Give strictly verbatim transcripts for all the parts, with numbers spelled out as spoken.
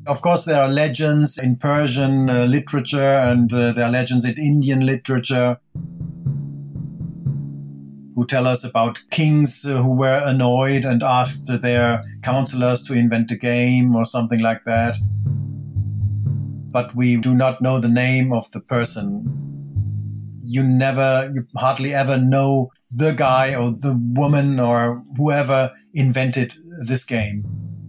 Of course, there are legends in Persian uh, literature and uh, there are legends in Indian literature who tell us about kings uh, who were annoyed and asked their counselors to invent a game or something like that. But we do not know the name of the person. You never, you hardly ever know the guy or the woman or whoever invented this game.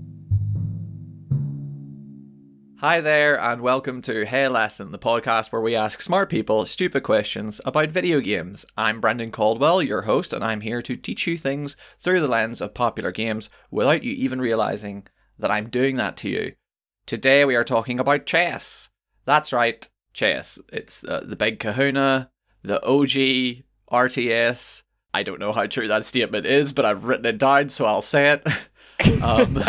Hi there, and welcome to Hey Lesson, the podcast where we ask smart people stupid questions about video games. I'm Brendan Caldwell, your host, and I'm here to teach you things through the lens of popular games without you even realising that I'm doing that to you. Today we are talking about chess. That's right, chess. It's uh, the big kahuna, the O G, R T S. I don't know how true that statement is, but I've written it down, so I'll say it. um...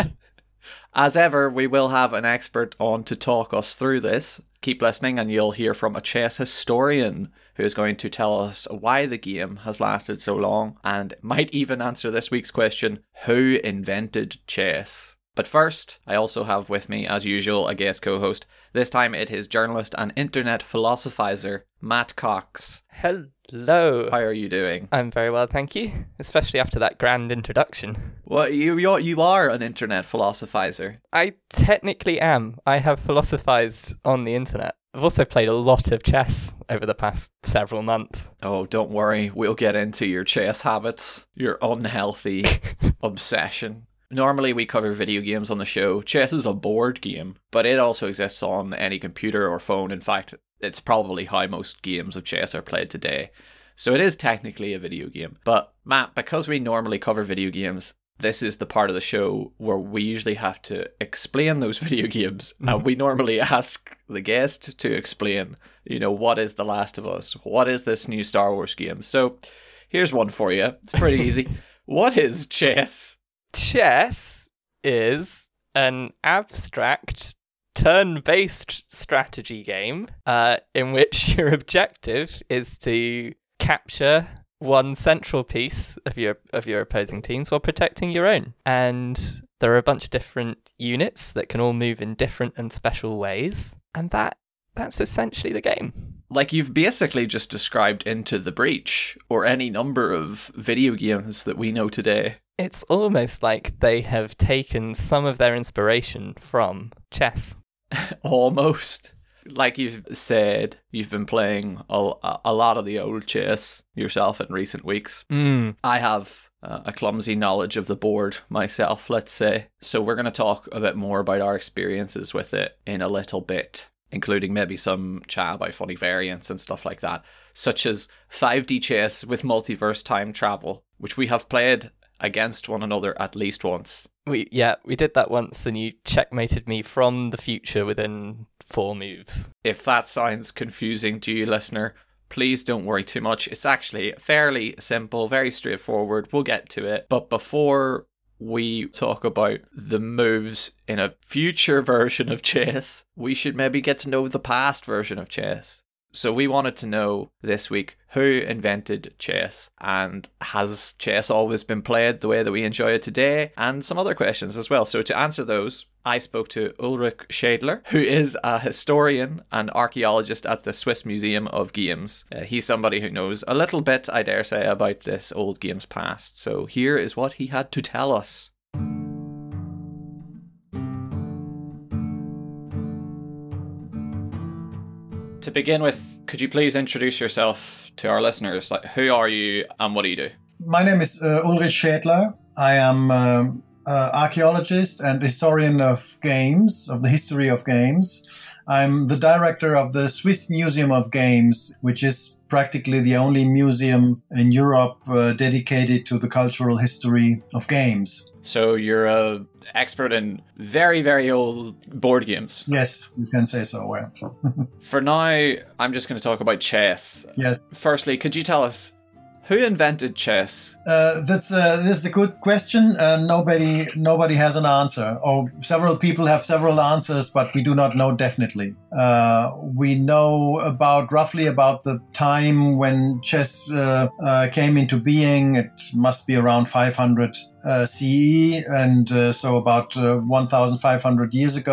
As ever, we will have an expert on to talk us through this. Keep listening and you'll hear from a chess historian who is going to tell us why the game has lasted so long and might even answer this week's question, who invented chess? But first, I also have with me, as usual, a guest co-host. This time it is journalist and internet philosophizer, Matt Cox. Hello. How are you doing? I'm very well, thank you. Especially after that grand introduction. Well, you you you are an internet philosophizer. I technically am. I have philosophized on the internet. I've also played a lot of chess over the past several months. Oh, don't worry. We'll get into your chess habits, your unhealthy obsession. Normally we cover video games on the show. Chess is a board game, but it also exists on any computer or phone. In fact, it's probably how most games of chess are played today. So it is technically a video game. But Matt, because we normally cover video games, this is the part of the show where we usually have to explain those video games. And we normally ask the guest to explain, you know, what is The Last of Us? What is this new Star Wars game? So here's one for you. It's pretty easy. What is chess? Chess is an abstract turn-based strategy game uh, in which your objective is to capture one central piece of your of your opposing teams while protecting your own. And there are a bunch of different units that can all move in different and special ways. And that that's essentially the game. Like you've basically just described Into the Breach or any number of video games that we know today. It's almost like they have taken some of their inspiration from chess. Almost. Like you've said, you've been playing a, a lot of the old chess yourself in recent weeks. Mm. I have uh, a clumsy knowledge of the board myself, let's say. So we're going to talk a bit more about our experiences with it in a little bit, including maybe some chat about funny variants and stuff like that, such as five D chess with multiverse time travel, which we have played against one another at least once. We yeah, we did that once and you checkmated me from the future within four moves. If that sounds confusing to you, listener, please don't worry too much. It's actually fairly simple, very straightforward. We'll get to it. But before we talk about the moves in a future version of chess, we should maybe get to know the past version of chess. So we wanted to know this week, who invented chess? And has chess always been played the way that we enjoy it today? And some other questions as well. So to answer those, I spoke to Ulrich Schädler, who is a historian and archaeologist at the Swiss Museum of Games. Uh, he's somebody who knows a little bit, I dare say, about this old game's past. So here is what he had to tell us. To begin with, could you please introduce yourself to our listeners? Like, who are you and what do you do? My name is uh, Ulrich Schädler. I am um, uh, archaeologist and historian of games, of the history of games. I'm the director of the Swiss Museum of Games, which is practically the only museum in Europe uh, dedicated to the cultural history of games. So you're a expert in very, very old board games. Yes, you can say so, yeah. For now, I'm just going to talk about chess. Yes. Firstly, could you tell us, who invented chess? Uh, that's uh, this is a good question. Uh, nobody nobody has an answer. Or several people have several answers, but we do not know definitely. Uh, we know about roughly about the time when chess uh, uh, came into being. It must be around five hundred uh, C E, and uh, so about uh, one thousand five hundred years ago.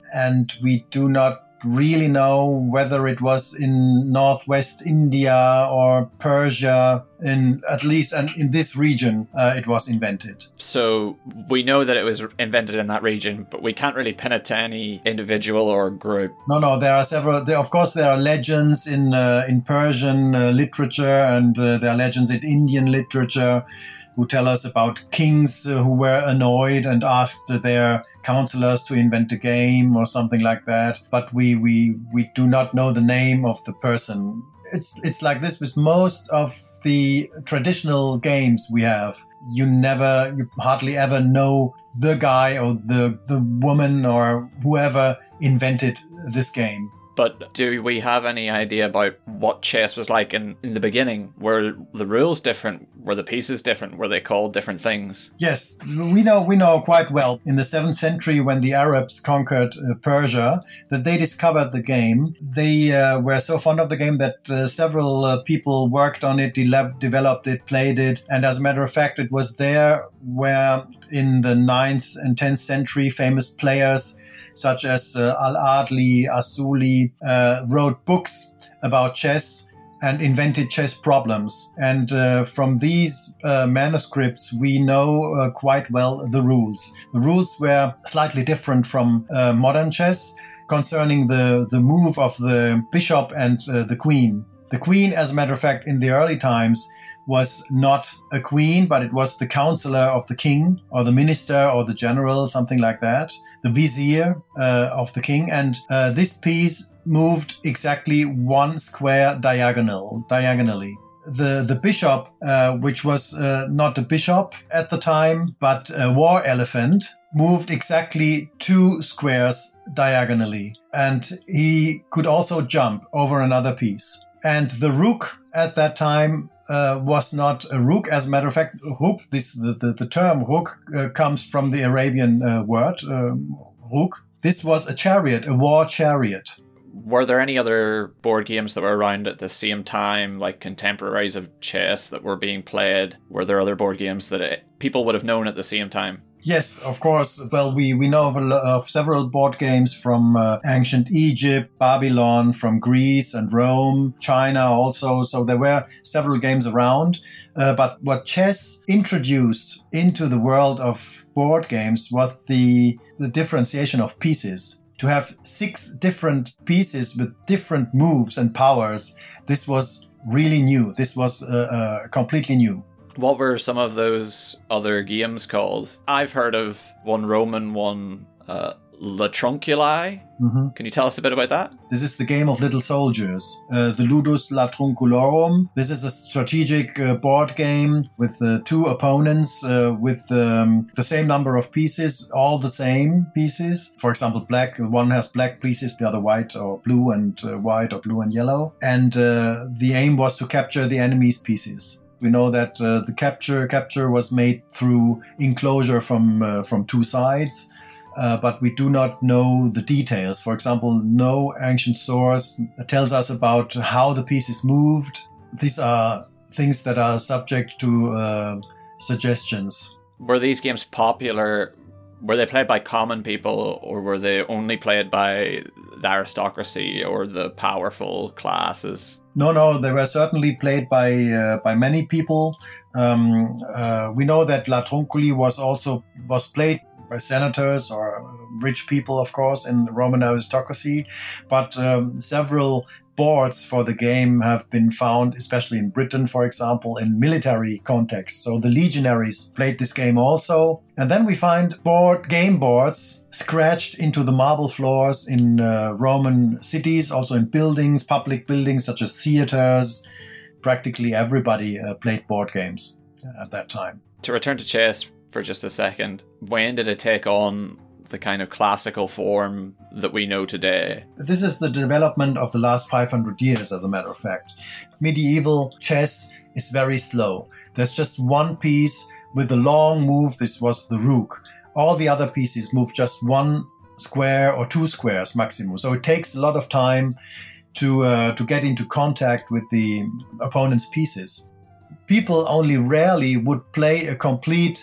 and we do not really know whether it was in northwest India or Persia, in at least and in this region uh, it was invented. So we know that it was invented in that region, but we can't really pin it to any individual or group. No, no, there are several. There, of course, there are legends in uh, in Persian uh, literature, and uh, there are legends in Indian literature who tell us about kings uh, who were annoyed and asked their counselors to invent a game or something like that. But we we we do not know the name of the person. It's it's like this with most of the traditional games we have. You never, you hardly ever know the guy or the the woman or whoever invented this game. But do we have any idea about what chess was like in, in the beginning? Were the rules different? Were the pieces different? Were they called different things? Yes, we know we know quite well. In the seventh century, when the Arabs conquered uh, Persia, that they discovered the game. They uh, were so fond of the game that uh, several uh, people worked on it, de- developed it, played it. And as a matter of fact, it was there where in the ninth and tenth century, famous players such as uh, Al-Adli, Asuli, uh, wrote books about chess and invented chess problems. And uh, from these uh, manuscripts, we know uh, quite well the rules. The rules were slightly different from uh, modern chess concerning the, the move of the bishop and uh, the queen. The queen, as a matter of fact, in the early times, was not a queen, but it was the counselor of the king or the minister or the general, something like that, the vizier uh, of the king. And uh, this piece moved exactly one square diagonal, diagonally. The, the bishop, uh, which was uh, not a bishop at the time, but a war elephant, moved exactly two squares diagonally. And he could also jump over another piece. And the rook at that time uh, was not a rook. As a matter of fact, rook, this, the, the, the term rook uh, comes from the Arabian uh, word, um, rook. This was a chariot, a war chariot. Were there any other board games that were around at the same time, like contemporaries of chess that were being played? Were there other board games that it, people would have known at the same time? Yes, of course. Well, we, we know of, a, of several board games from uh, ancient Egypt, Babylon, from Greece and Rome, China also. So there were several games around. Uh, but what chess introduced into the world of board games was the, the differentiation of pieces. To have six different pieces with different moves and powers, this was really new. This was uh, uh, completely new. What were some of those other games called? I've heard of one Roman, one uh, Latrunculi. Mm-hmm. Can you tell us a bit about that? This is the game of little soldiers, uh, the Ludus Latrunculorum. This is a strategic uh, board game with uh, two opponents uh, with um, the same number of pieces, all the same pieces. For example, black, one has black pieces, the other white or blue and uh, white or blue and yellow. And uh, the aim was to capture the enemy's pieces. We know that uh, the capture capture was made through enclosure from uh, from two sides, uh, but we do not know the details. For example, no ancient source tells us about how the pieces moved. These are things that are subject to uh, suggestions. Were these games popular? Were they played by common people, or were they only played by the aristocracy or the powerful classes? No, no, they were certainly played by uh, by many people. Um, uh, we know that Latrunculi was also was played by senators or rich people, of course, in the Roman aristocracy. But um, several boards for the game have been found, especially in Britain, for example, in military context. So the legionaries played this game also. And then we find board game boards scratched into the marble floors in uh, Roman cities, also in buildings, public buildings such as theaters. Practically everybody uh, played board games at that time. To return to chess for just a second, when did it take on the kind of classical form that we know today? This is the development of the last five hundred years, as a matter of fact. Medieval chess is very slow. There's just one piece with a long move. This was the rook. All the other pieces move just one square or two squares maximum. So it takes a lot of time to uh, to get into contact with the opponent's pieces. People only rarely would play a complete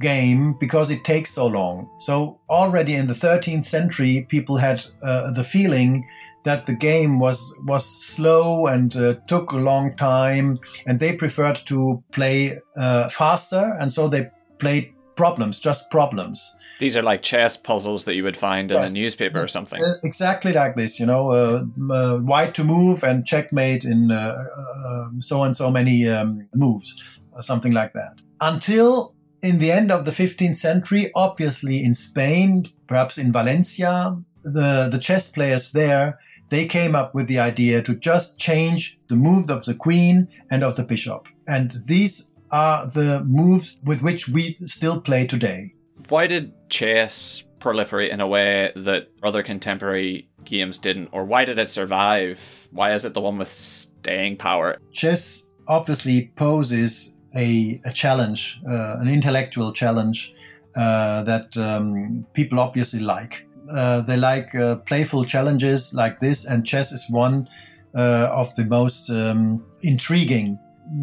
game because it takes so long. So already in the thirteenth century, people had uh, the feeling that the game was was slow and uh, took a long time, and they preferred to play uh, faster, and so they played problems, just problems. These are like chess puzzles that you would find in yes. a newspaper or something. Uh, exactly like this, you know, uh, uh, white to move and checkmate in uh, uh, so and so many um, moves, or something like that. Until in the end of the fifteenth century, obviously in Spain, perhaps in Valencia, the, the chess players there, they came up with the idea to just change the moves of the queen and of the bishop. And these are the moves with which we still play today. Why did chess proliferate in a way that other contemporary games didn't? Or why did it survive? Why is it the one with staying power? Chess obviously poses a, a challenge, uh, an intellectual challenge uh, that um, people obviously like. Uh, they like uh, playful challenges like this, and chess is one uh, of the most um, intriguing.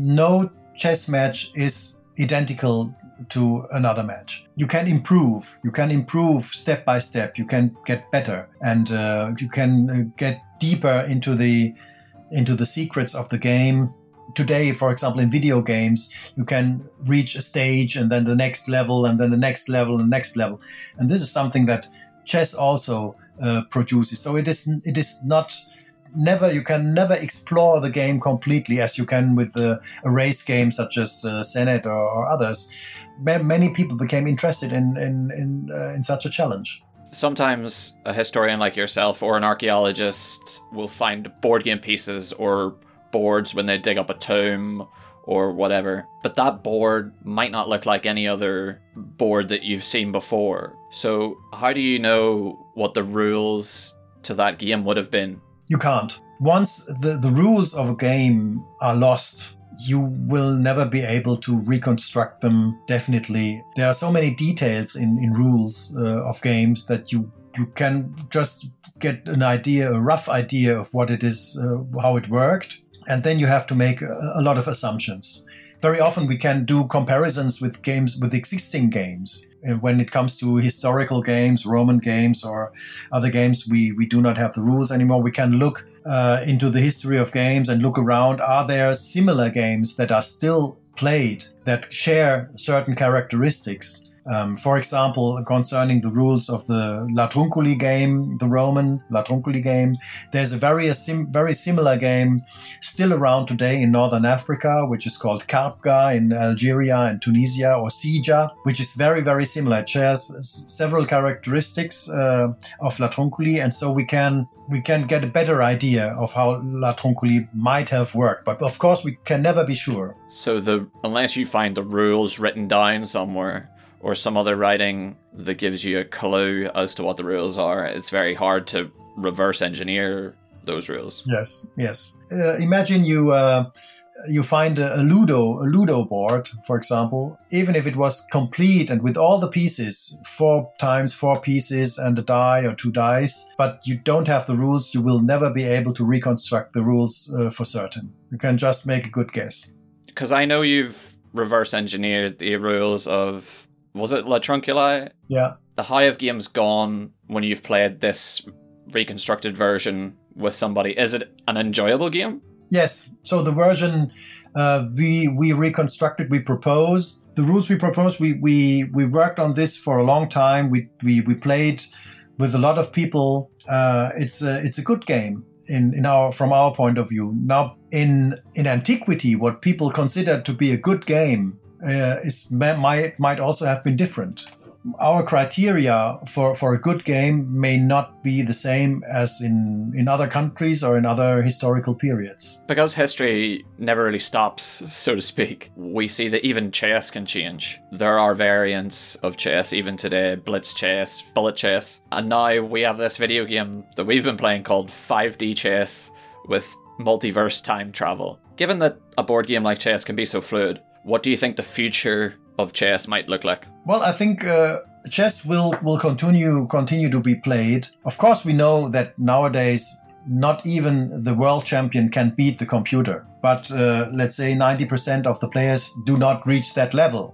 No chess match is identical to another match. You can improve. You can improve step by step. You can get better, and uh, you can uh, get deeper into the into the secrets of the game. Today, for example, in video games, you can reach a stage and then the next level and then the next level and next level, and this is something that chess also uh, produces. So it is it is not never you can never explore the game completely as you can with uh, a race game such as uh, Senet or, or others. Many people became interested in in in, uh, in such a challenge. Sometimes a historian like yourself or an archaeologist will find board game pieces or boards when they dig up a tomb or whatever, but that board might not look like any other board that you've seen before. So how do you know what the rules to that game would have been? You can't. Once the, the rules of a game are lost, you will never be able to reconstruct them definitely. There are so many details in, in rules uh, of games that you, you can just get an idea, a rough idea of what it is, uh, how it worked. And then you have to make a, a lot of assumptions. Very often we can do comparisons with games, with existing games. And when it comes to historical games, Roman games, or other games, we, we do not have the rules anymore. We can look uh, into the history of games and look around. Are there similar games that are still played that share certain characteristics? Um, for example, concerning the rules of the Latrunculi game, the Roman Latrunculi game, there's a very, a sim, very similar game still around today in Northern Africa, which is called Karpga in Algeria and Tunisia, or Sija, which is very, very similar. It shares several characteristics uh, of Latrunculi, and so we can we can get a better idea of how Latrunculi might have worked. But of course, we can never be sure. So the unless you find the rules written down somewhere, or some other writing that gives you a clue as to what the rules are, it's very hard to reverse engineer those rules. Yes, yes. Uh, imagine you uh, you find a, a Ludo, a Ludo board, for example, even if it was complete and with all the pieces, four times four pieces and a die or two dice, but you don't have the rules, you will never be able to reconstruct the rules uh, for certain. You can just make a good guess. Because I know you've reverse engineered the rules of... Was it Latrunculi? Yeah. How have games gone when you've played this reconstructed version with somebody? Is it an enjoyable game? Yes. So the version uh, we we reconstructed, we proposed. The rules we proposed, we we we worked on this for a long time. We we we played with a lot of people. Uh, it's a it's a good game in in our from our point of view. Now in in antiquity, what people considered to be a good game Uh, is might might also have been different. Our criteria for, for a good game may not be the same as in, in other countries or in other historical periods. Because history never really stops, so to speak, we see that even chess can change. There are variants of chess even today, blitz chess, bullet chess, and now we have this video game that we've been playing called five D chess with multiverse time travel. Given that a board game like chess can be so fluid, what do you think the future of chess might look like? Well, I think uh, chess will, will continue continue to be played. Of course, we know that nowadays not even the world champion can beat the computer. But uh, let's say ninety percent of the players do not reach that level.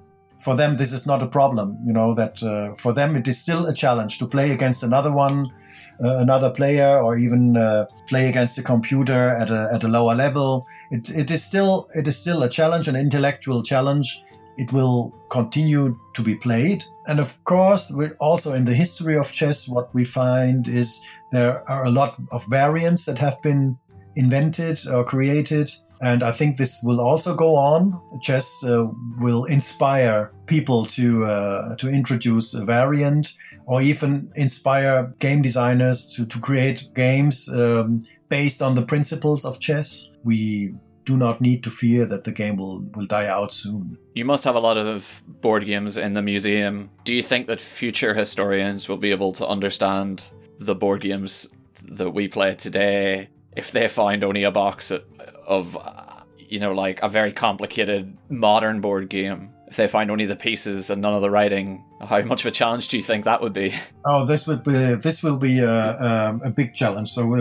for them, this is not a problem. You know, that uh, for them, it is still a challenge to play against another one, uh, another player, or even uh, play against a computer at a at a lower level. It it is still it is still a challenge, an intellectual challenge. It will continue to be played. And of course, we also in the history of chess, what we find is there are a lot of variants that have been invented or created. And I think this will also go on. Chess uh, will inspire people to uh, to introduce a variant, or even inspire game designers to, to create games um, based on the principles of chess. We do not need to fear that the game will, will die out soon. You must have a lot of board games in the museum. Do you think that future historians will be able to understand the board games that we play today if they find only a box of, you know, like a very complicated modern board game? If they find only the pieces and none of the writing, how much of a challenge do you think that would be? Oh, this would be this will be a, a, a big challenge. So uh,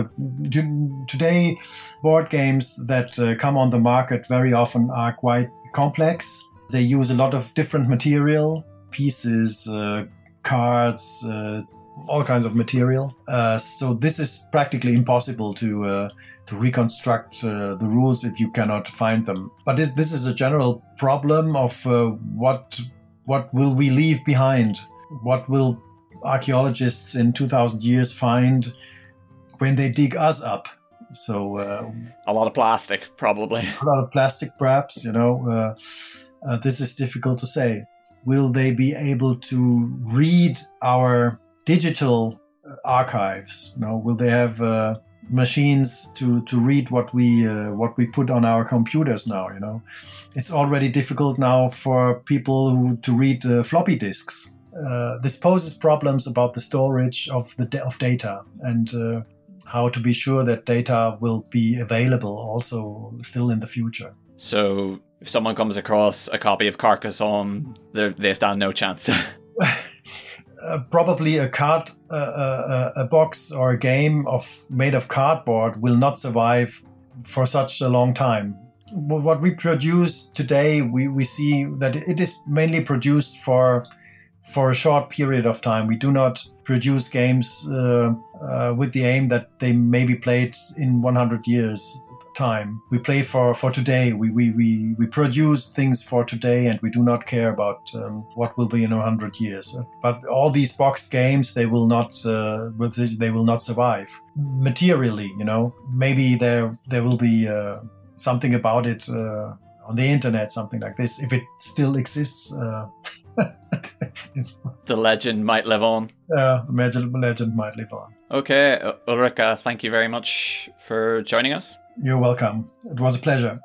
do, today, board games that uh, come on the market very often are quite complex. They use a lot of different material, pieces, uh, cards, uh, all kinds of material. Uh, so this is practically impossible to uh, to reconstruct uh, the rules if you cannot find them. But it, this is a general problem of uh, what what will we leave behind? What will archaeologists in two thousand years find when they dig us up? So uh, a lot of plastic, probably. A lot of plastic, perhaps. You know, uh, uh, this is difficult to say. Will they be able to read our digital archives? You know, will they have uh, machines to, to read what we uh, what we put on our computers now? You know, it's already difficult now for people who, to read uh, floppy disks. Uh, this poses problems about the storage of the of data and uh, how to be sure that data will be available also still in the future. So, if someone comes across a copy of Carcassonne, they stand no chance. Uh, probably a card, uh, uh, a box or a game of made of cardboard will not survive for such a long time. What we produce today, we, we see that it is mainly produced for for a short period of time. We do not produce games uh, uh, with the aim that they may be played in one hundred years time. We play for, for today. We, we, we, we produce things for today, and we do not care about um, what will be in a hundred years. But all these boxed games, they will not uh, they will not survive materially. You know, maybe there there will be uh, something about it uh, on the internet, something like this, if it still exists. Uh, the legend might live on. Yeah, uh, the legend might live on. Okay, Ulrika, thank you very much for joining us. You're welcome. It was a pleasure.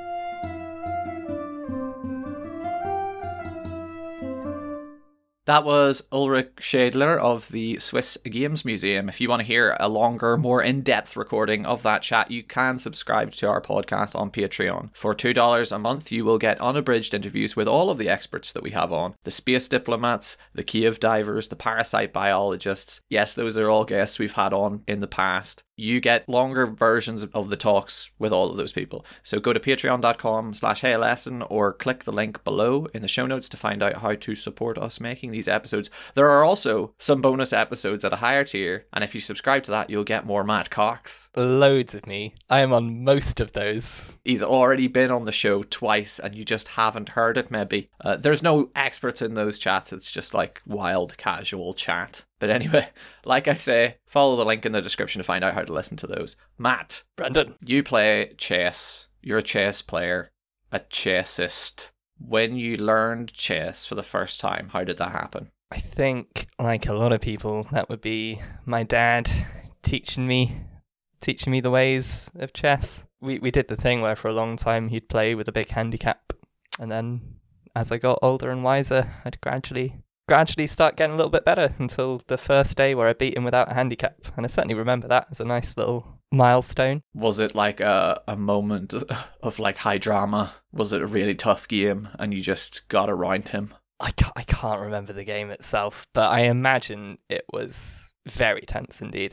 That was Ulrich Schädler of the Swiss Games Museum. If you want to hear a longer, more in-depth recording of that chat, you can subscribe to our podcast on Patreon. For two dollars a month, you will get unabridged interviews with all of the experts that we have on. The space diplomats, the cave divers, the parasite biologists. Yes, those are all guests we've had on in the past. You get longer versions of the talks with all of those people. So go to patreon.com slash hey lesson or click the link below in the show notes to find out how to support us making these episodes. There are also some bonus episodes at a higher tier, and if you subscribe to that, you'll get more Matt Cox. Loads of me. I am on most of those. He's already been on the show twice, and you just haven't heard it, maybe. Uh, there's no experts in those chats. It's just like wild, casual chat. But anyway, like I say, follow the link in the description to find out how to listen to those. Matt. Brendan. You play chess. You're a chess player. A chessist. When you learned chess for the first time, how did that happen? I think, like a lot of people, that would be my dad teaching me teaching me the ways of chess. We we did the thing where for a long time he'd play with a big handicap, and then as I got older and wiser, I'd gradually gradually start getting a little bit better until the first day where I beat him without a handicap. And I certainly remember that as a nice little milestone. Was it like a, a moment of like high drama? Was it a really tough game and you just got around him? I can't, I can't remember the game itself, but I imagine it was very tense indeed.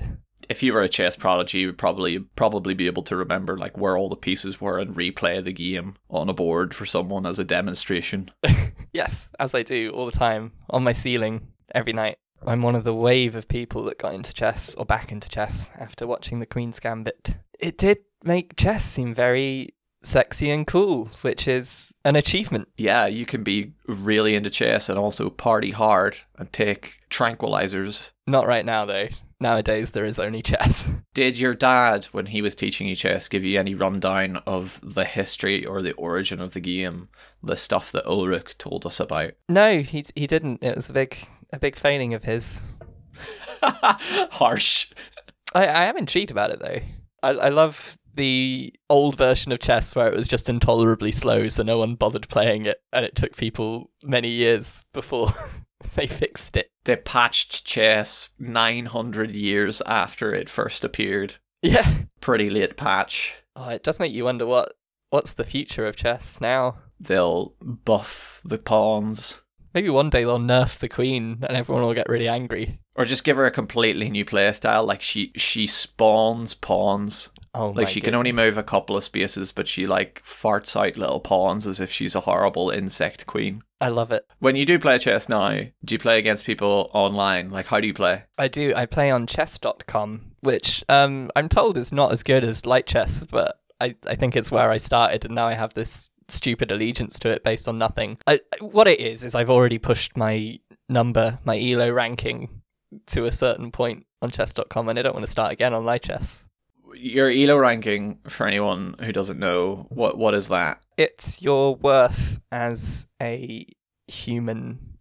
if you were a chess prodigy, you would probably probably be able to remember like where all the pieces were and replay the game on a board for someone as a demonstration. Yes, as I do all the time on my ceiling every night. I'm one of the wave of people that got into chess or back into chess after watching the Queen's Gambit. It did make chess seem very sexy and cool, which is an achievement. Yeah, you can be really into chess and also party hard and take tranquilizers. Not right now, though. Nowadays, there is only chess. Did your dad, when he was teaching you chess, give you any rundown of the history or the origin of the game, the stuff that Ulrich told us about? No, he he didn't. It was a big a big failing of his. Harsh. I, I am intrigued about it, though. I, I love the old version of chess where it was just intolerably slow, so no one bothered playing it, and it took people many years before they fixed it. They patched chess nine hundred years after it first appeared. Yeah. Pretty late patch. Oh, it does make you wonder what what's the future of chess now. They'll buff the pawns. Maybe one day they'll nerf the queen and everyone will get really angry. Or just give her a completely new playstyle, like she she spawns pawns. Oh, like she goodness. can only move a couple of spaces, but she like farts out little pawns as if she's a horrible insect queen. I love it. When you do play chess now, do you play against people online? Like, how do you play? I do. I play on chess dot com, which um, I'm told is not as good as light chess, but I, I think it's where I started, and now I have this stupid allegiance to it based on nothing. I, what it is, is I've already pushed my number, my E L O ranking to a certain point on chess dot com, and I don't want to start again on light chess. Your E L O ranking, for anyone who doesn't know, what what is that? It's your worth as a human.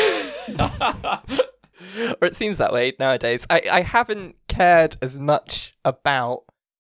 Or it seems that way nowadays. I, I haven't cared as much about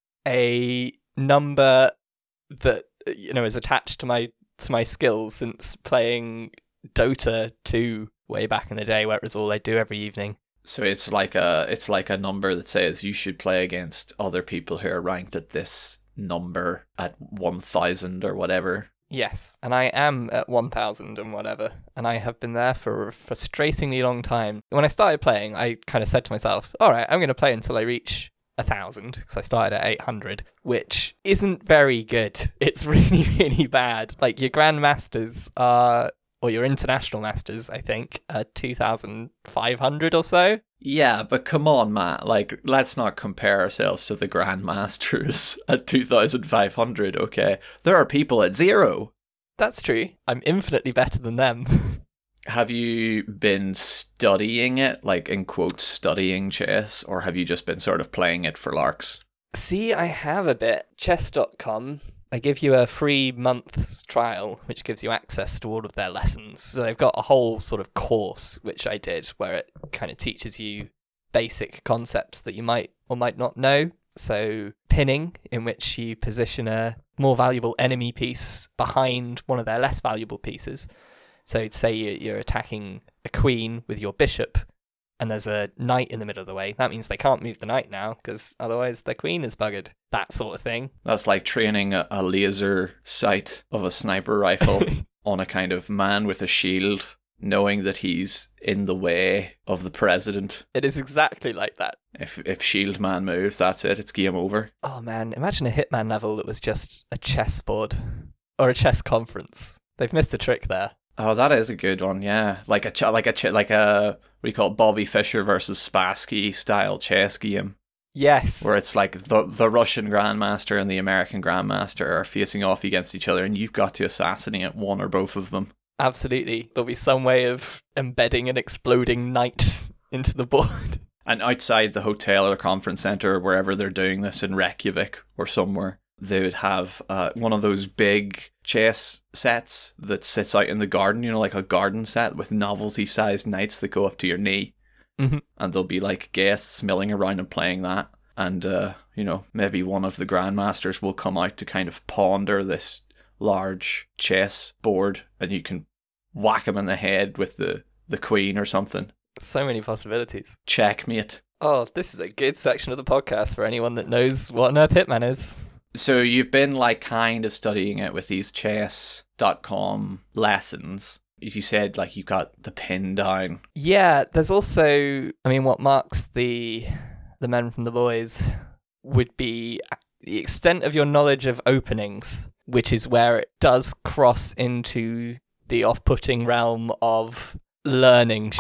a number that, you know, is attached to my to my skills since playing Dota two way back in the day, where it was all I do every evening. So it's like a it's like a number that says you should play against other people who are ranked at this number at one thousand or whatever. Yes, and I am at one thousand and whatever, and I have been there for a frustratingly long time. When I started playing, I kind of said to myself, all right, I'm going to play until I reach one thousand, because I started at eight hundred, which isn't very good. It's really, really bad. Like, your Grandmasters are, or your International Masters, I think, are two thousand five hundred or so. Yeah, but come on, Matt. Like, let's not compare ourselves to the Grandmasters at two thousand five hundred, okay? There are people at zero. That's true. I'm infinitely better than them. Have you been studying it, like in quotes, studying chess, or have you just been sort of playing it for larks? See, I have a bit. chess dot com. I give you a free month's trial, which gives you access to all of their lessons. So they've got a whole sort of course, which I did, where it kind of teaches you basic concepts that you might or might not know. So pinning, in which you position a more valuable enemy piece behind one of their less valuable pieces. So say you're attacking a queen with your bishop, and there's a knight in the middle of the way. That means they can't move the knight now, because otherwise their queen is buggered. That sort of thing. That's like training a, a laser sight of a sniper rifle on a kind of man with a shield, knowing that he's in the way of the president. It is exactly like that. If if Shield Man moves, that's it. It's game over. Oh man, imagine a Hitman level that was just a chessboard or a chess conference. They've missed a trick there. Oh, that is a good one. Yeah, like a ch- like a ch- like a what do you call it? Bobby Fischer versus Spassky style chess game. Yes, where it's like the the Russian Grandmaster and the American Grandmaster are facing off against each other, and you've got to assassinate one or both of them. Absolutely, there'll be some way of embedding an exploding knight into the board. And outside the hotel or conference center, wherever they're doing this in Reykjavik or somewhere, they would have uh, one of those big chess sets that sits out in the garden, you know, like a garden set with novelty-sized knights that go up to your knee. Mm-hmm. And there'll be like guests milling around and playing that. And, uh, you know, maybe one of the Grandmasters will come out to kind of ponder this large chess board, and you can whack him in the head with the, the queen or something. So many possibilities. Checkmate. Oh, this is a good section of the podcast for anyone that knows what on earth Hitman is. So you've been like kind of studying it with these chess dot com lessons. You said like you got the pin down. Yeah, there's also, I mean, what marks the the men from the boys would be the extent of your knowledge of openings, which is where it does cross into the off-putting realm of learning.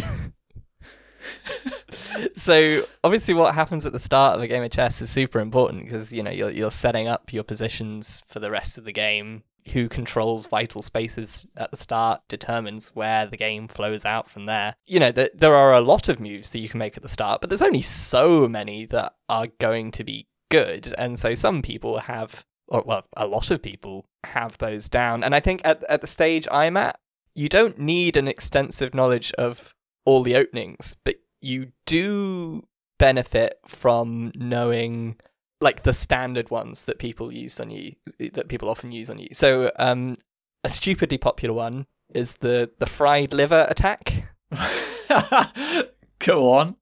So obviously what happens at the start of a game of chess is super important because, you know, you're you're setting up your positions for the rest of the game. Who controls vital spaces at the start determines where the game flows out from there. You know, the, there are a lot of moves that you can make at the start, but there's only so many that are going to be good. And so some people have, or well, a lot of people have those down. And I think at at the stage I'm at, you don't need an extensive knowledge of all the openings, but you do benefit from knowing like the standard ones that people use on you, that people often use on you. So um, a stupidly popular one is the, the fried liver attack. Go on.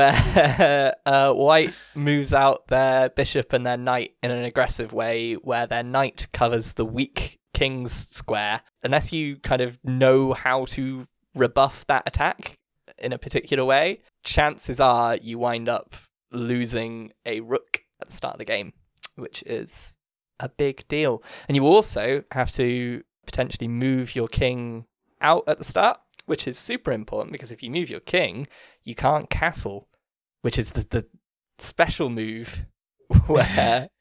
Where uh, white moves out their bishop and their knight in an aggressive way, where their knight covers the weak king's square. Unless you kind of know how to rebuff that attack in a particular way, chances are you wind up losing a rook at the start of the game, which is a big deal. And you also have to potentially move your king out at the start, which is super important because if you move your king, you can't castle, which is the, the special move where...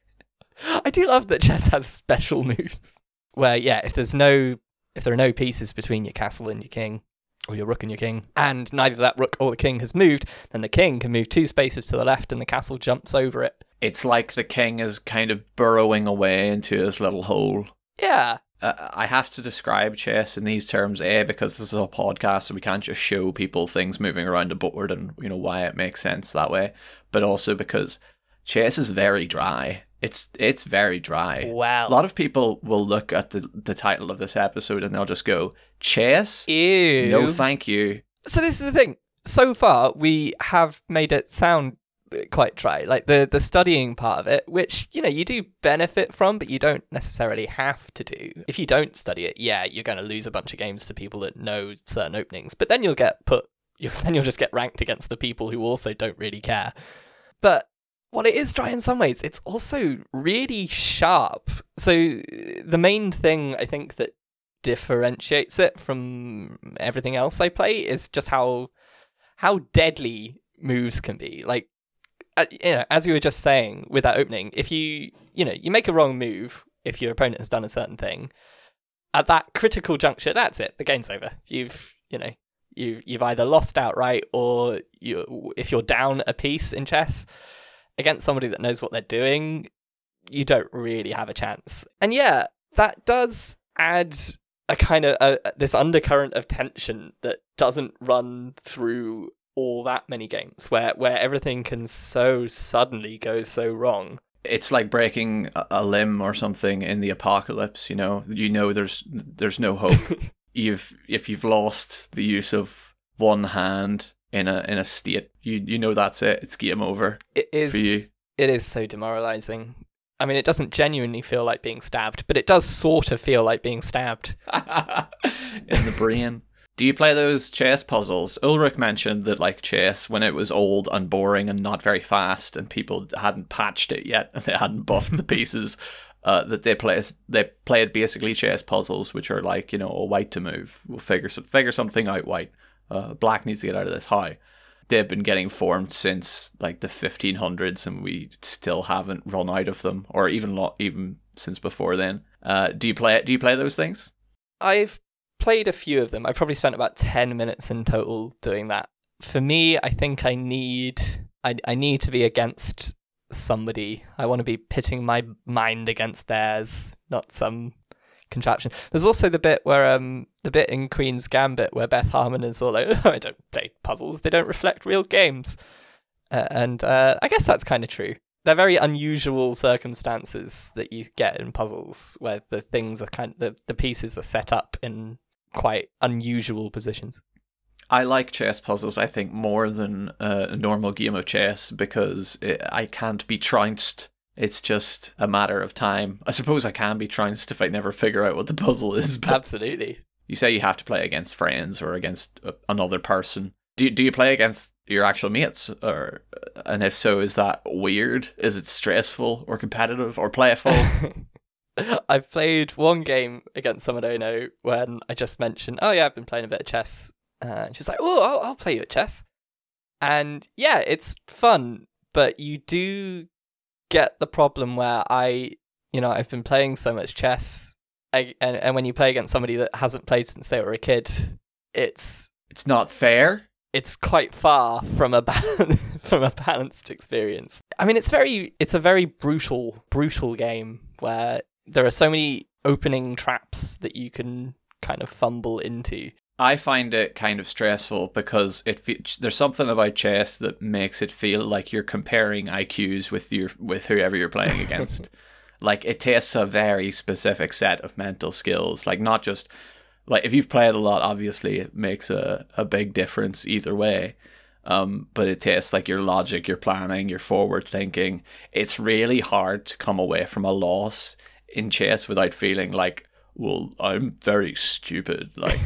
I do love that chess has special moves. Where, yeah, if there's no... if there are no pieces between your castle and your king, or your rook and your king, and neither that rook or the king has moved, then the king can move two spaces to the left and the castle jumps over it. It's like the king is kind of burrowing away into his little hole. Yeah. Uh, I have to describe chess in these terms, A, because this is a podcast, so we can't just show people things moving around the board and, you know, why it makes sense that way, but also because chess is very dry. It's it's very dry. Wow. A lot of people will look at the, the title of this episode and they'll just go, chess? Ew. No, thank you. So this is the thing. So far, we have made it sound quite dry. Like the, the studying part of it, which, you know, you do benefit from, but you don't necessarily have to do. If you don't study it, yeah, you're going to lose a bunch of games to people that know certain openings. But then you'll get put, you'll, then you'll just get ranked against the people who also don't really care. But while it is dry in some ways, it's also really sharp. So the main thing I think that differentiates it from everything else I play is just how how deadly moves can be. Like, uh, you know, as you were just saying with that opening, if you you know you make a wrong move, if your opponent has done a certain thing, at that critical juncture, that's it. The game's over. You've you know you you've either lost outright, or you if you're down a piece in chess against somebody that knows what they're doing, you don't really have a chance. And yeah, that does add a kind of a, this undercurrent of tension that doesn't run through all that many games, where where everything can so suddenly go so wrong. It's like breaking a, a limb or something in the apocalypse. You know, you know, there's there's no hope. you've if you've lost the use of one hand in a in a state, you you know that's it. It's game over. It is. For you. It is so demoralizing. I mean, it doesn't genuinely feel like being stabbed, but it does sort of feel like being stabbed in the brain. Do you play those chess puzzles? Ulrich mentioned that, like, chess, when it was old and boring and not very fast, and people hadn't patched it yet, and they hadn't buffed the pieces, uh, that they play they played basically chess puzzles, which are like, you know, a white to move. We'll figure some, figure something out. White, uh, black needs to get out of this. How? They've been getting formed since like the fifteen hundreds, and we still haven't run out of them, or even lo- even since before then. Uh, do you play? Do you play those things? I've played a few of them. I probably spent about ten minutes in total doing that. For me, I think I need I I need to be against somebody. I want to be pitting my mind against theirs, not some contraption. There's also the bit where um the bit in Queen's Gambit where Beth Harmon is all like, oh, I don't play puzzles, they don't reflect real games. Uh, and uh, I guess that's kind of true. They're very unusual circumstances that you get in puzzles where the things are kind of, the, the pieces are set up in quite unusual positions. I like chess puzzles, I think, more than a normal game of chess because it, I can't be trounced. It's just a matter of time. I suppose I can be trounced if I never figure out what the puzzle is. But absolutely. You say you have to play against friends or against another person. Do do you play against your actual mates, or and if so, is that weird? Is it stressful or competitive or playful? I've played one game against someone I know when I just mentioned, oh yeah, I've been playing a bit of chess. Uh, and she's like, oh, I'll, I'll play you at chess. And yeah, it's fun, but you do get the problem where I, you know, I've been playing so much chess, I, and, and when you play against somebody that hasn't played since they were a kid, it's... It's not fair? It's quite far from a ba- from a balanced experience. I mean, it's very, it's a very brutal, brutal game where there are so many opening traps that you can kind of fumble into. I find it kind of stressful because it fe- there's something about chess that makes it feel like you're comparing I Qs with your with whoever you're playing against. Like, it tests a very specific set of mental skills. Like, not just like if you've played a lot, obviously it makes a, a big difference either way. Um, but it tests like your logic, your planning, your forward thinking. It's really hard to come away from a loss in chess without feeling like, well, I'm very stupid. Like.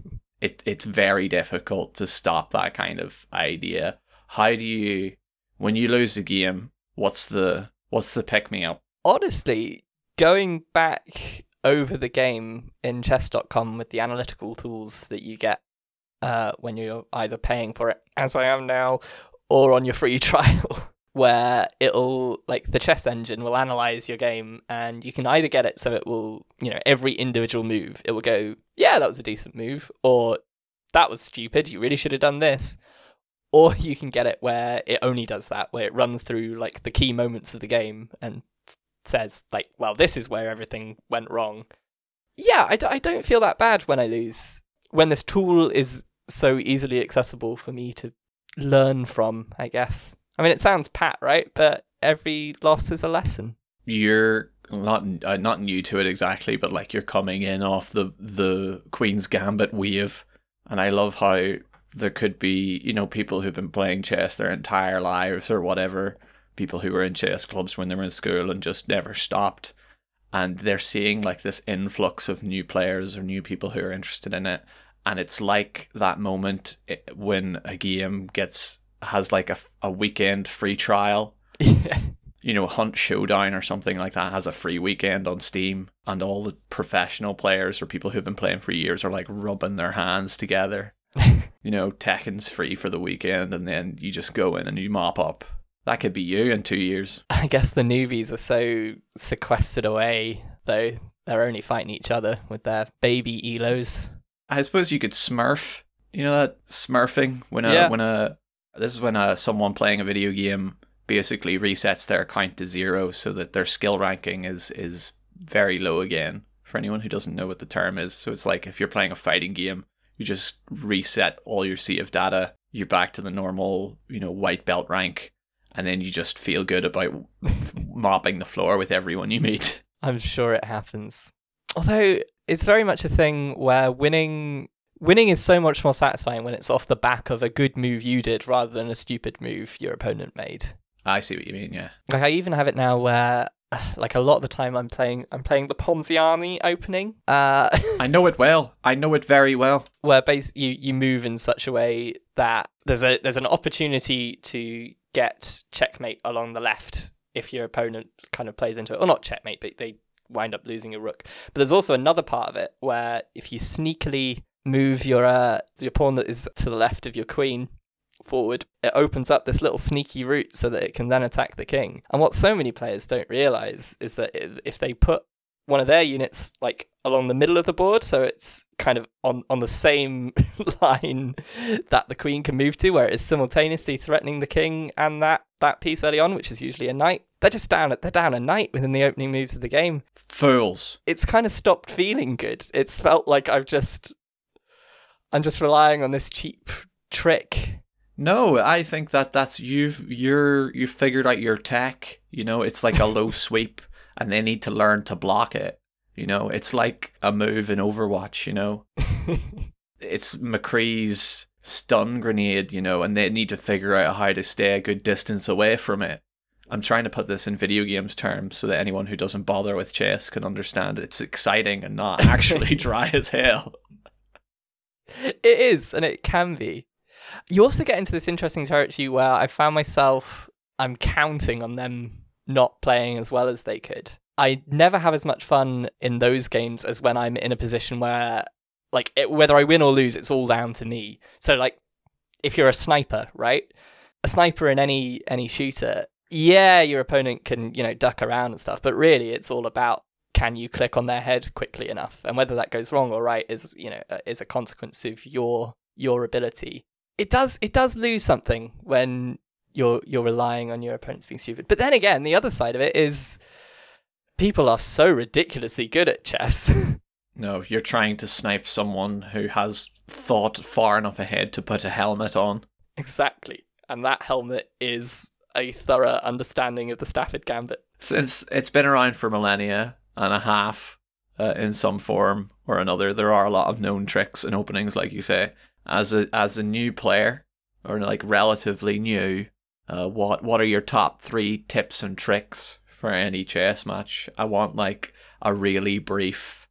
It it's very difficult to stop that kind of idea. How do you, when you lose a game, what's the what's the pick me up? Honestly, going back over the game in chess dot com with the analytical tools that you get uh, when you're either paying for it, as I am now, or on your free trial, where it'll, like, the chess engine will analyze your game, and you can either get it so it will, you know, every individual move, it will go, yeah, that was a decent move, or that was stupid, you really should have done this. Or you can get it where it only does that, where it runs through, like, the key moments of the game and says, like, well, this is where everything went wrong. Yeah, I, d- I don't feel that bad when I lose. When this tool is so easily accessible for me to learn from, I guess. I mean, it sounds pat, right? But every loss is a lesson. You're not uh, not new to it exactly, but like you're coming in off the the Queen's Gambit wave, and I love how there could be, you know, people who've been playing chess their entire lives or whatever, people who were in chess clubs when they were in school and just never stopped, and they're seeing like this influx of new players or new people who are interested in it, and it's like that moment when a game gets has like a, a weekend free trial. Yeah. You know, Hunt Showdown or something like that has a free weekend on Steam, and all the professional players or people who've been playing for years are like rubbing their hands together. You know, Tekken's free for the weekend, and then you just go in and you mop up. That could be you in two years. I guess the newbies are so sequestered away, though. They're only fighting each other with their baby E L Os. I suppose you could smurf. You know that smurfing? When a, yeah. when a, this is when a, someone playing a video game basically resets their account to zero so that their skill ranking is is very low again, for anyone who doesn't know what the term is. So it's like if you're playing a fighting game, you just reset all your save data, you're back to the normal, you know, white belt rank, and then you just feel good about mopping the floor with everyone you meet. I'm sure it happens. Although it's very much a thing where winning winning is so much more satisfying when it's off the back of a good move you did rather than a stupid move your opponent made. I see what you mean, yeah. Like, I even have it now where, like, a lot of the time I'm playing I'm playing the Ponziani opening. Uh, I know it well. I know it very well. Where basically you, you move in such a way that there's a there's an opportunity to get checkmate along the left if your opponent kind of plays into it. Or not checkmate, but they wind up losing a rook. But there's also another part of it where if you sneakily move your uh, your pawn that is to the left of your queen forward, it opens up this little sneaky route so that it can then attack the king. And what so many players don't realize is that if they put one of their units like along the middle of the board, so it's kind of on, on the same line that the queen can move to, where it is simultaneously threatening the king and that, that piece early on, which is usually a knight, they're just down they're down a knight within the opening moves of the game. Fools. It's kind of stopped feeling good. It's felt like I've just I'm just relying on this cheap trick. No, I think that that's you've you're you've figured out your tech. You know, it's like a low sweep, and they need to learn to block it. You know, it's like a move in Overwatch. You know, it's McCree's stun grenade. You know, and they need to figure out how to stay a good distance away from it. I'm trying to put this in video games terms so that anyone who doesn't bother with chess can understand it's exciting and not actually dry as hell. It is, and it can be. You also get into this interesting territory where I found myself, I'm counting on them not playing as well as they could. I never have as much fun in those games as when I'm in a position where, like, it, whether I win or lose, it's all down to me. So, like, if you're a sniper, right? A sniper in any any shooter, yeah, your opponent can, you know, duck around and stuff, but really it's all about, can you click on their head quickly enough? And whether that goes wrong or right is, you know, is a consequence of your your ability. It does it does lose something when you're you're relying on your opponents being stupid. But then again, the other side of it is people are so ridiculously good at chess. No, you're trying to snipe someone who has thought far enough ahead to put a helmet on. Exactly. And that helmet is a thorough understanding of the Stafford Gambit. Since it's been around for millennia and a half, uh, in some form or another, there are a lot of known tricks and openings, like you say. As a as a new player, or like relatively new, uh, what what are your top three tips and tricks for any chess match? I want like a really brief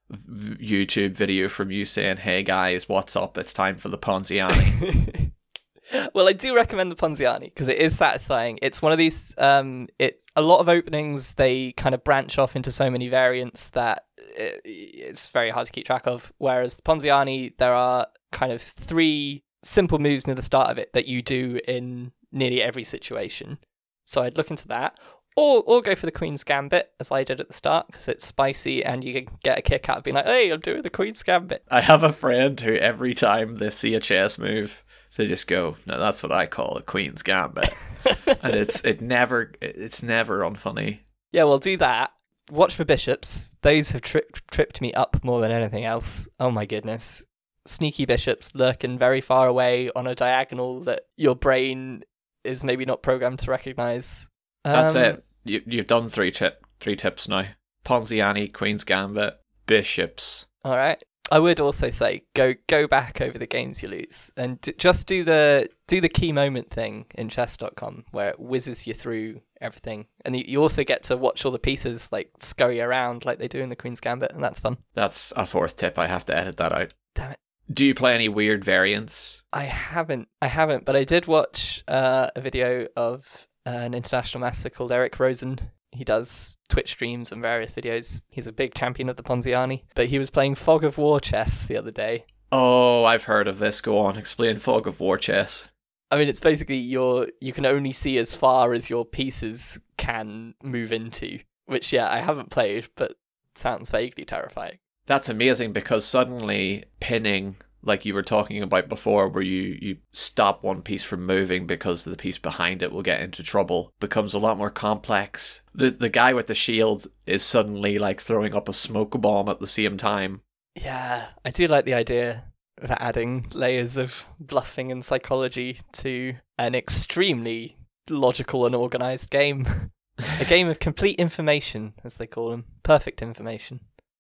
v- YouTube video from you saying, "Hey guys, what's up? It's time for the Ponziani." Well, I do recommend the Ponziani because it is satisfying. It's one of these, um, it's a lot of openings. They kind of branch off into so many variants that it, it's very hard to keep track of. Whereas the Ponziani, there are kind of three simple moves near the start of it that you do in nearly every situation. So I'd look into that. Or or go for the Queen's Gambit, as I did at the start, because it's spicy and you can get a kick out of being like, hey, I'm doing the Queen's Gambit. I have a friend who every time they see a chess move, they just go, no, that's what I call a Queen's Gambit. And it's it never it's never unfunny. Yeah, well, do that. Watch for bishops. Those have tri- tripped me up more than anything else. Oh my goodness. Sneaky bishops lurking very far away on a diagonal that your brain is maybe not programmed to recognise. That's um, it. You, you've done three tip three tips now. Ponziani, Queen's Gambit, bishops. All right. I would also say go go back over the games you lose and d- just do the do the key moment thing in chess dot com where it whizzes you through everything, and you, you also get to watch all the pieces like scurry around like they do in the Queen's Gambit, and that's fun. That's a fourth tip. I have to edit that out. Damn it. Do you play any weird variants? I haven't. I haven't, but I did watch uh, a video of uh, an international master called Eric Rosen. He does Twitch streams and various videos. He's a big champion of the Ponziani. But he was playing Fog of War chess the other day. Oh, I've heard of this. Go on, explain Fog of War chess. I mean, it's basically your you can only see as far as your pieces can move into. Which, yeah, I haven't played, but sounds vaguely terrifying. That's amazing because suddenly pinning, like you were talking about before, where you, you stop one piece from moving because the piece behind it will get into trouble, becomes a lot more complex. The the guy with the shield is suddenly like throwing up a smoke bomb at the same time. Yeah, I do like the idea of adding layers of bluffing and psychology to an extremely logical and organised game. A game of complete information, as they call them. Perfect information.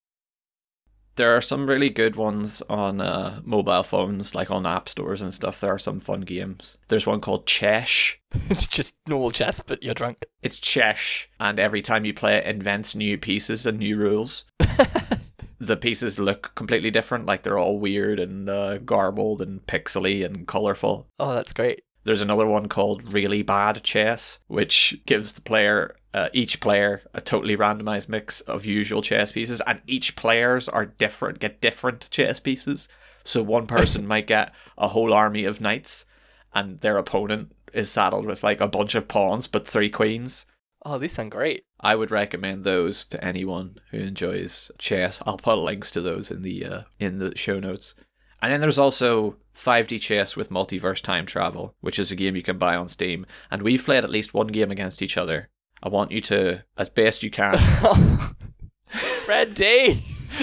There are some really good ones on uh, mobile phones, like on app stores and stuff. There are some fun games. There's one called Chess. It's just normal chess, but you're drunk. It's Chess, and every time you play it, invents new pieces and new rules. The pieces look completely different, like they're all weird and uh, garbled and pixely and colourful. Oh, that's great. There's another one called Really Bad Chess, which gives the player, uh, each player, a totally randomized mix of usual chess pieces, and each players are different, get different chess pieces. So one person might get a whole army of knights, and their opponent is saddled with like a bunch of pawns, but three queens. Oh, these sound great. I would recommend those to anyone who enjoys chess. I'll put links to those in the uh, in the show notes. And then there's also five D Chess with Multiverse Time Travel, which is a game you can buy on Steam. And we've played at least one game against each other. I want you to, as best you can... Ready!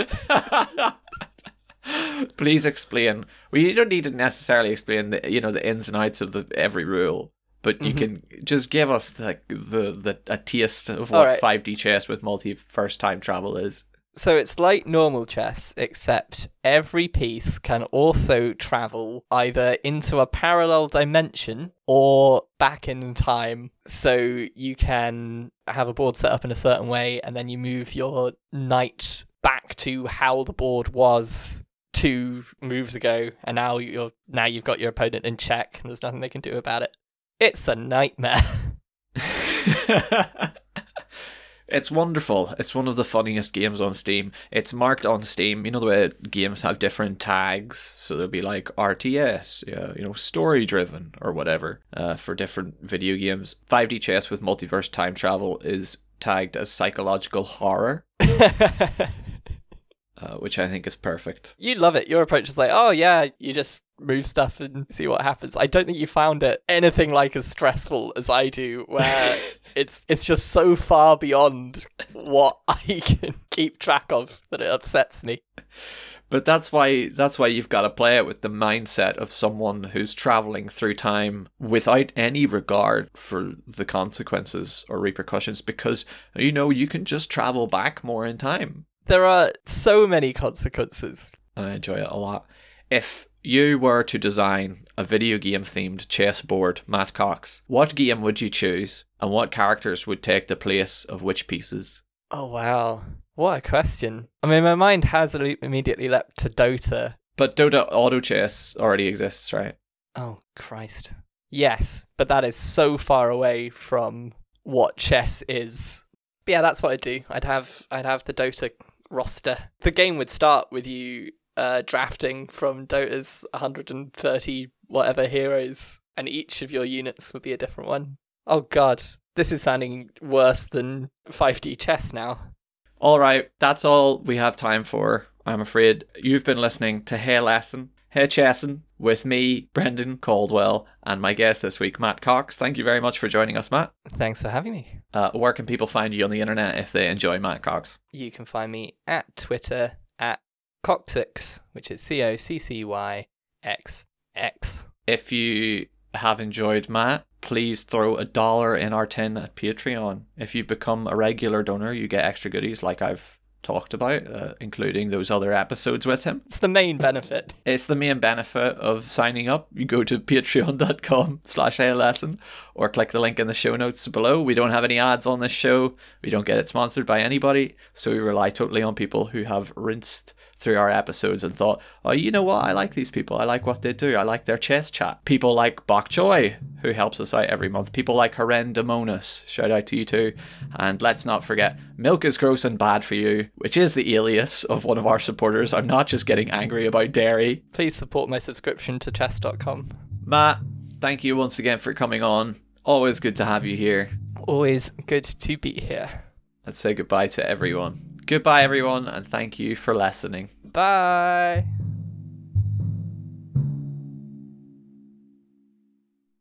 Please explain. Well, you don't need to necessarily explain the you know the ins and outs of the every rule, but you mm-hmm. can just give us the the, the a taste of what right. five D Chess with Multiverse Time Travel is. So it's like normal chess, except every piece can also travel either into a parallel dimension or back in time. So you can have a board set up in a certain way, and then you move your knight back to how the board was two moves ago, and now you're now you've got your opponent in check, and there's nothing they can do about it. It's a nightmare. It's wonderful. It's one of the funniest games on Steam. It's marked on Steam. You know the way games have different tags, so there'll be like R T S, yeah, you know, story driven or whatever, uh, for different video games. five D chess with multiverse time travel is tagged as psychological horror. Uh, which I think is perfect. You love it. Your approach is like, oh yeah, you just move stuff and see what happens. I don't think you found it anything like as stressful as I do, where it's it's just so far beyond what I can keep track of that it upsets me. But that's why that's why you've got to play it with the mindset of someone who's traveling through time without any regard for the consequences or repercussions, because, you know, you can just travel back more in time. There are so many consequences. And I enjoy it a lot. If you were to design a video game themed chessboard, Matt Cox, what game would you choose, and what characters would take the place of which pieces? Oh wow, what a question. I mean, my mind has immediately leapt to Dota. But Dota Auto Chess already exists, right? Oh Christ. Yes, but that is so far away from what chess is. But yeah, that's what I'd do. I'd have I'd have the Dota roster. The game would start with you uh, drafting from Dota's one hundred thirty whatever heroes, and each of your units would be a different one. Oh god, this is sounding worse than five D chess now. All right, that's all we have time for, I'm afraid. You've been listening to Hey Lesson, Hey Chessin, with me, Brendan Caldwell, and my guest this week, Matt Cox. Thank you very much for joining us, Matt. Thanks for having me. Uh, where can people find you on the internet if they enjoy Matt Cox? You can find me at Twitter at Coxix, which is C O C C Y X X. If you have enjoyed Matt, please throw a dollar in our tin at Patreon. If you become a regular donor, you get extra goodies like I've talked about, uh, including those other episodes with him. It's the main benefit. It's the main benefit of signing up. You go to patreon.com slash lesson or click the link in the show notes below. We don't have any ads on this show. We don't get it sponsored by anybody, so we rely totally on people who have rinsed through our episodes and thought, oh, you know what, I like these people, I like what they do, I like their chess chat. People like Bok Joy, who helps us out every month. People like Haren Demonis, shout out to you too. And let's not forget, Milk is Gross and Bad for You, which is the alias of one of our supporters. I'm not just getting angry about dairy. Please support my subscription to chess dot com. Matt, thank you once again for coming on. Always good to have you here. Always good to be here. Let's say goodbye to everyone. Goodbye everyone, and thank you for listening. Bye.